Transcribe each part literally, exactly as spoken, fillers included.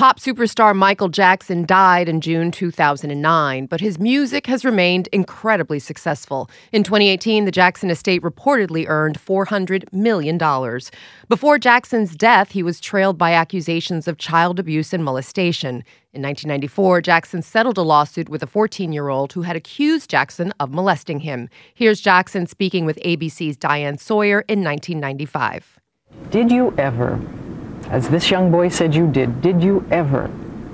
Pop superstar Michael Jackson died in June two thousand nine, but his music has remained incredibly successful. In twenty eighteen, the Jackson estate reportedly earned four hundred million dollars. Before Jackson's death, he was trailed by accusations of child abuse and molestation. In nineteen ninety-four, Jackson settled a lawsuit with a fourteen-year-old who had accused Jackson of molesting him. Here's Jackson speaking with A B C's Diane Sawyer in nineteen ninety-five. Did you ever, as this young boy said you did, did you ever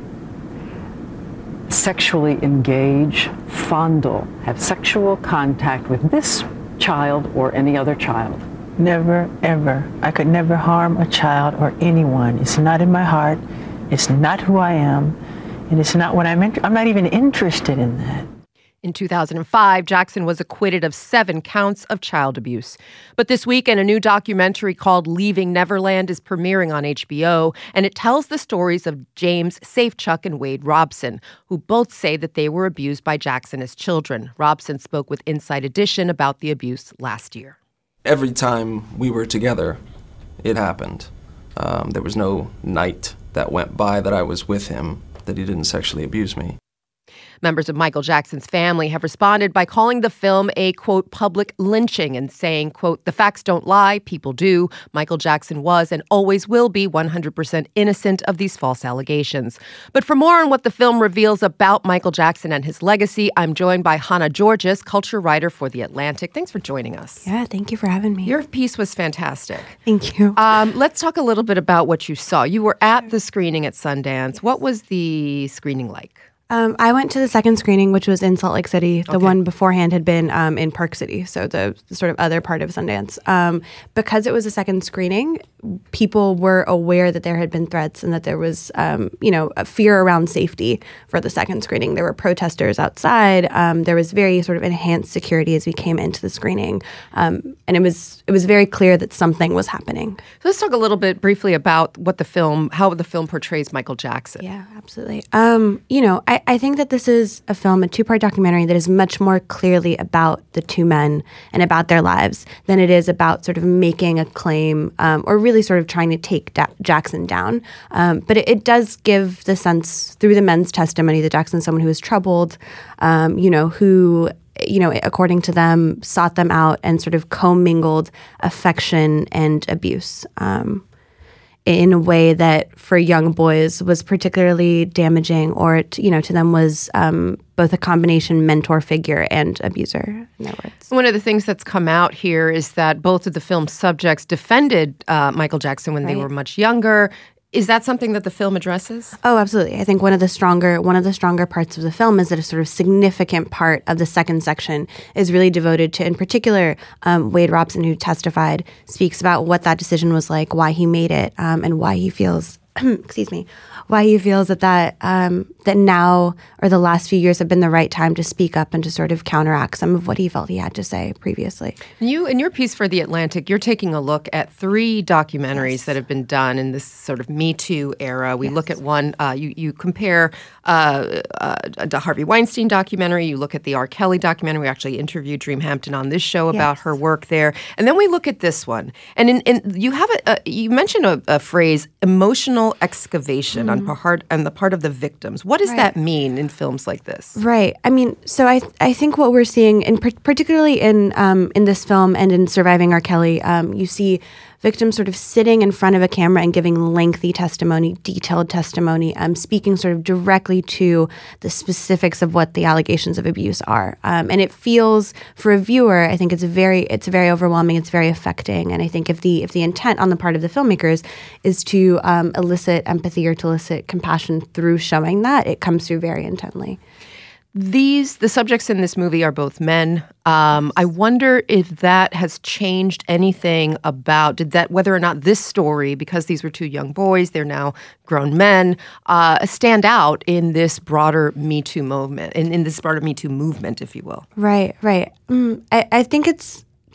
sexually engage, fondle, have sexual contact with this child or any other child? Never, ever. I could never harm a child or anyone. It's not in my heart. It's not who I am. And it's not what I'm interested in. I'm not even interested in that. In two thousand five, Jackson was acquitted of seven counts of child abuse. But this weekend, a new documentary called Leaving Neverland is premiering on H B O, and it tells the stories of James Safechuck and Wade Robson, who both say that they were abused by Jackson as children. Robson spoke with Inside Edition about the abuse last year. Every time we were together, it happened. Um, there was no night that went by that I was with him that he didn't sexually abuse me. Members of Michael Jackson's family have responded by calling the film a, quote, public lynching and saying, quote, the facts don't lie, people do. Michael Jackson was and always will be one hundred percent innocent of these false allegations. But for more on what the film reveals about Michael Jackson and his legacy, I'm joined by Hannah Georges, culture writer for The Atlantic. Thanks for joining us. Yeah, thank you for having me. Your piece was fantastic. Thank you. Um, let's talk a little bit about what you saw. You were at the screening at Sundance. Yes. What was the screening like? Um, I went to the second screening, which was in Salt Lake City. The okay. one beforehand had been um, in Park City, so the, the sort of other part of Sundance. Um, because it was a second screening, people were aware that there had been threats and that there was, um, you know, a fear around safety for the second screening. There were protesters outside. Um, there was very sort of enhanced security as we came into the screening, um, and it was it was very clear that something was happening. So let's talk a little bit briefly about what the film, how the film portrays Michael Jackson. Yeah, absolutely. Um, you know, I. I think that this is a film, a two-part documentary that is much more clearly about the two men and about their lives than it is about sort of making a claim um, or really sort of trying to take da- Jackson down. Um, but it, it does give the sense through the men's testimony that Jackson's someone who is troubled, um, you know, who, you know, according to them, sought them out and sort of commingled affection and abuse. Um in a way that for young boys was particularly damaging, or, to, you know, to them was um, both a combination mentor figure and abuser, in their words. One of the things that's come out here is that both of the film's subjects defended uh, Michael Jackson when right. they were much younger. Is that something that the film addresses? Oh, absolutely. I think one of the stronger one of the stronger parts of the film is that a sort of significant part of the second section is really devoted to, in particular, um, Wade Robson, who testified, speaks about what that decision was like, why he made it, um, and why he feels, excuse me, why he feels that that um, that now or the last few years have been the right time to speak up and to sort of counteract some of what he felt he had to say previously. You, in your piece for The Atlantic, you're taking a look at three documentaries yes. that have been done in this sort of Me Too era. We yes. look at one, uh, you, you compare uh, uh, the Harvey Weinstein documentary, you look at the R. Kelly documentary. We actually interviewed Dream Hampton on this show about yes. her work there. And then we look at this one. And in, in, you have a, a, you mentioned a, a phrase, emotional excavation mm-hmm. on part on the part of the victims. What does right. that mean in films like this? Right. I mean, so I I think what we're seeing, in particularly in um, in this film and in Surviving R. Kelly, um, you see victims sort of sitting in front of a camera and giving lengthy testimony, detailed testimony, um, speaking sort of directly to the specifics of what the allegations of abuse are. Um, and it feels, for a viewer, I think it's very it's very overwhelming, it's very affecting. And I think if the if the intent on the part of the filmmakers is to um, elicit empathy or to elicit compassion through showing that, it comes through very intently. These, the subjects in this movie are both men. Um, I wonder if that has changed anything about, did that, whether or not this story, because these were two young boys, they're now grown men, uh, stand out in this broader Me Too movement, in, in this broader Me Too movement, if you will. Right, right. Mm, I, I think it's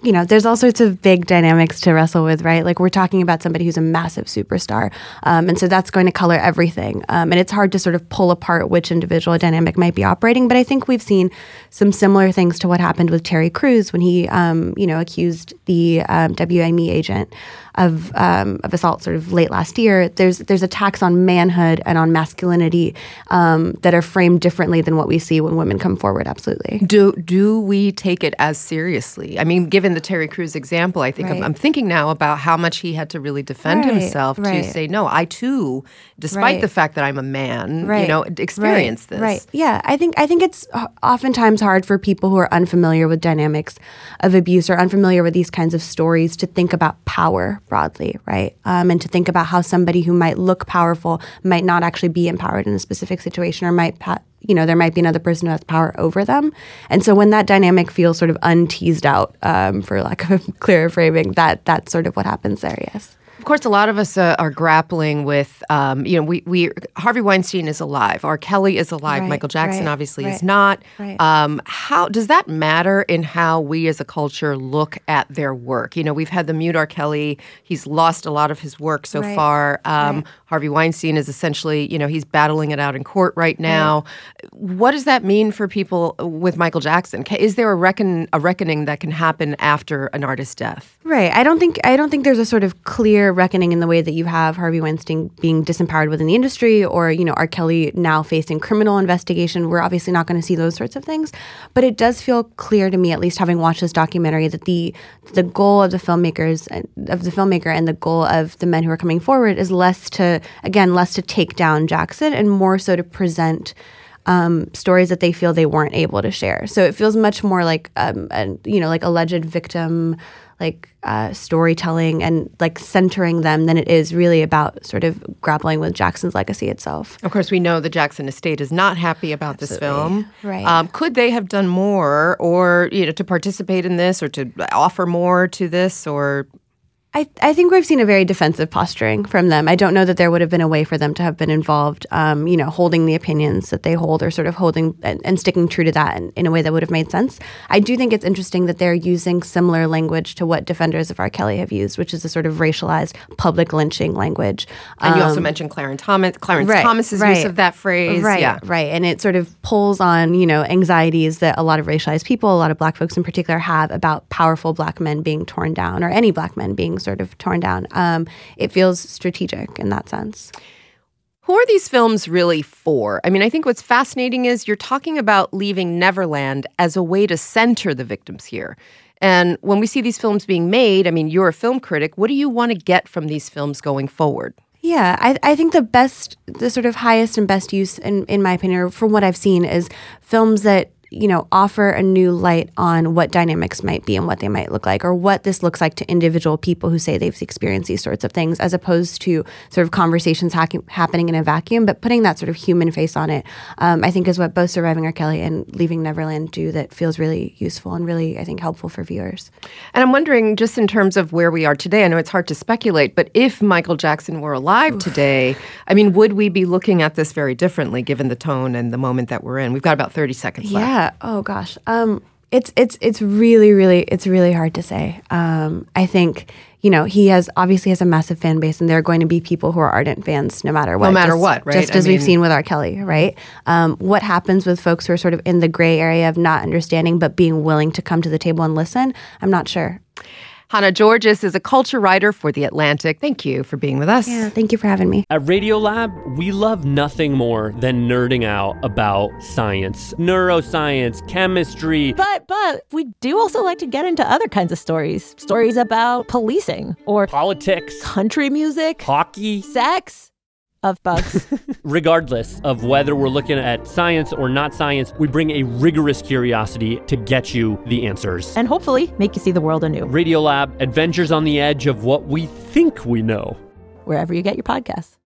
you know, there's all sorts of big dynamics to wrestle with, right? Like we're talking about somebody who's a massive superstar. Um, and so that's going to color everything. Um, and it's hard to sort of pull apart which individual dynamic might be operating. But I think we've seen some similar things to what happened with Terry Crews when he, um, you know, accused the um, W M E agent of um, of assault sort of late last year. There's there's attacks on manhood and on masculinity um, that are framed differently than what we see when women come forward. Absolutely. Do do we take it as seriously? I mean, given the Terry Crews example, I think right. I'm, I'm thinking now about how much he had to really defend right, himself right. to say, no, I too, despite right. the fact that I'm a man, right. you know, experience right. this. Right. Yeah. I think I think it's oftentimes hard for people who are unfamiliar with dynamics of abuse or unfamiliar with these kinds of stories to think about power broadly, right? Um, and to think about how somebody who might look powerful might not actually be empowered in a specific situation, or might, pa- you know, there might be another person who has power over them. And so when that dynamic feels sort of unteased out, um, for lack of a clearer framing, that that's sort of what happens there, yes. Of course, a lot of us uh, are grappling with, um, you know, we, we Harvey Weinstein is alive, R. Kelly is alive, Right, Michael Jackson right, obviously right, is not. right. Um, how does that matter in how we as a culture look at their work? You know, we've had the mute R. Kelly; he's lost a lot of his work so Right, far. Um, right. Harvey Weinstein is essentially, you know, he's battling it out in court right now. Right. What does that mean for people with Michael Jackson? Is there a reckon a reckoning that can happen after an artist's death? Right. I don't think I don't think there's a sort of clear reckoning in the way that you have Harvey Weinstein being disempowered within the industry, or, you know, R. Kelly now facing criminal investigation. We're obviously not going to see those sorts of things. But it does feel clear to me, at least having watched this documentary, that the the goal of the filmmakers of the filmmaker and the goal of the men who are coming forward is less to, again, less to take down Jackson and more so to present Um, stories that they feel they weren't able to share. So it feels much more like, um, a, you know, like alleged victim, like uh, storytelling and like centering them than it is really about sort of grappling with Jackson's legacy itself. Of course, we know the Jackson estate is not happy about Absolutely. this film. Right. Um, could they have done more, or, you know, to participate in this, or to offer more to this, or... I, I think we've seen a very defensive posturing from them. I don't know that there would have been a way for them to have been involved, um, you know, holding the opinions that they hold, or sort of holding and, and sticking true to that in, in a way that would have made sense. I do think it's interesting that they're using similar language to what defenders of R. Kelly have used, which is a sort of racialized public lynching language. And you also Um, mentioned Clarence Thomas, Clarence right, Thomas's right. use of that phrase. Right, yeah. right. And it sort of pulls on, you know, anxieties that a lot of racialized people, a lot of Black folks in particular, have about powerful Black men being torn down, or any Black men being sort of torn down. Um, it feels strategic in that sense. Who are these films really for? I mean, I think what's fascinating is you're talking about leaving Neverland as a way to center the victims here. And when we see these films being made, I mean, you're a film critic. What do you want to get from these films going forward? Yeah, I, I think the best, the sort of highest and best use, in, in my opinion, or from what I've seen, is films that, you know, offer a new light on what dynamics might be and what they might look like, or what this looks like to individual people who say they've experienced these sorts of things, as opposed to sort of conversations ha- happening in a vacuum, but putting that sort of human face on it, um, I think is what both Surviving R. Kelly and Leaving Neverland do, that feels really useful and really, I think, helpful for viewers. And I'm wondering, just in terms of where we are today, I know it's hard to speculate, but if Michael Jackson were alive today, I mean, would we be looking at this very differently, given the tone and the moment that we're in? We've got about thirty seconds left. Yeah. Oh gosh. Um, it's it's it's really really it's really hard to say. Um, I think, you know, he has obviously has a massive fan base, and there are going to be people who are ardent fans no matter what. No matter just, what, right? Just I as mean, we've seen with R. Kelly, right? Um, what happens with folks who are sort of in the gray area of not understanding but being willing to come to the table and listen? I'm not sure. Hannah Georgas is a culture writer for The Atlantic. Thank you for being with us. Yeah, thank you for having me. At Radiolab, we love nothing more than nerding out about science, neuroscience, chemistry. But but we do also like to get into other kinds of stories. Stories about policing or Politics, country music, hockey, sex, of bugs. Regardless of whether we're looking at science or not science, we bring a rigorous curiosity to get you the answers. And hopefully make you see the world anew. Radiolab, adventures on the edge of what we think we know. Wherever you get your podcasts.